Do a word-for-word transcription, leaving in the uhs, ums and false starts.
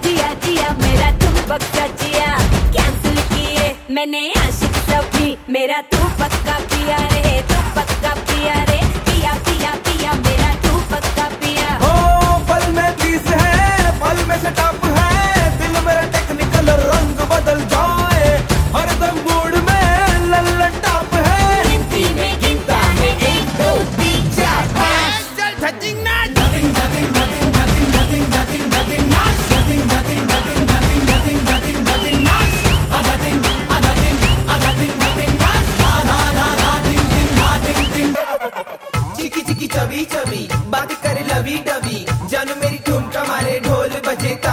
जिया जिया मेरा तुम बक्का जिया, कैंसिल किए मैंने आशिक सभी, मेरा तू पक्का पिया रे, तू पक्का पिया रे, पिया पिया पिया मेरा तू पक्का पिया। ओ पल में तीस है, पल में सेटअप है, दिल मेरा टेक्निकल रंग बदल जाए, हर दम मूड में लल्लन टॉप है। गिनती में गिनता है एक दो तीन चार पाँच, चल धजिंग नाच, धजिंग धजिंग धजिंग धजिंग धजिंग धजिंग धजिंग नाच, धजिंग धजिंग धजिंग धजिंग धजिंग धजिंग धजिंग नाच, आ धजिंग आ धजिंग आ धजिंग धजिंग नाच, आ धा धा धा डिंग डिंग धा डिंग डिंग। चिकी चिकी चबी चबी बात करे लवी डबी, जानू मेरी ठुमका मारे ढोल बजे